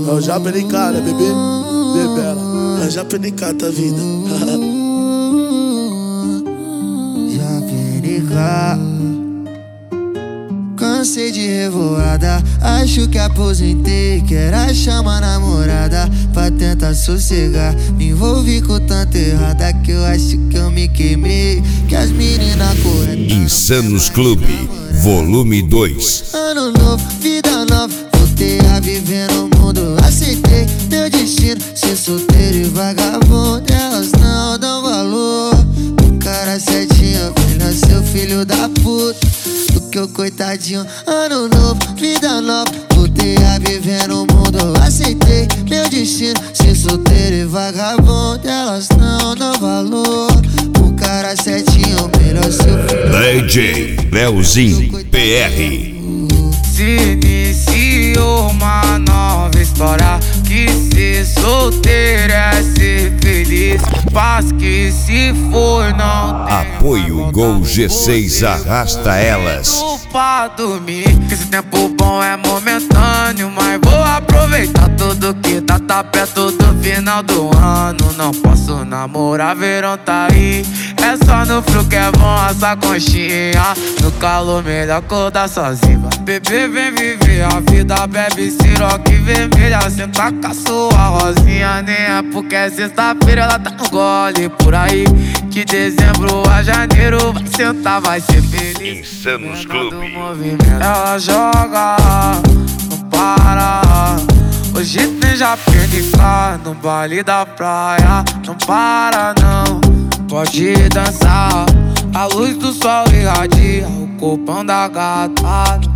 É o Japa NK, né, bebê? Bebela. É o Japa NK, tá vindo. Japa NK. Cansei de revoada, acho que aposentei. Quero achar uma namorada pra tentar sossegar. Me envolvi com tanta errada que eu acho que eu me queimei. Que as meninas corretas Insanos Clube, volume 2. Ano novo, vida nova, voltei a viver no mundo. Aceitei meu destino, ser solteiro e vagabundo. Elas não dão valor um cara certinho, melhor seu filho da puta do que o coitadinho. Ano novo, vida nova, voltei a viver no mundo. Aceitei meu destino, ser solteiro e vagabundo. Elas não dão valor um cara certinho, melhor seu filho. DJ Leozinho PR. Se iniciou uma nova história, que ser solteiro é ser feliz. Paz que se for não tem. Apoio Gol G6 arrasta elas. Pra dormir, que esse tempo bom é momentâneo, mas vou aproveitar tudo que tá perto do final do ano. Não posso namorar, verão tá aí. É só no frio que é bom assar conchinha. No calor melhor acordar sozinho. Bebê vem viver a vida, bebe siroque vermelha. Senta com a sua rosinha, nem é porque é sexta-feira, ela tá no gole por aí. Que dezembro a janeiro vai sentar, vai ser feliz. Insanos Clube. Ela joga, não para. Hoje tem Japinha no baile da praia. Não para não, pode dançar. A luz do sol irradia o corpão da gata.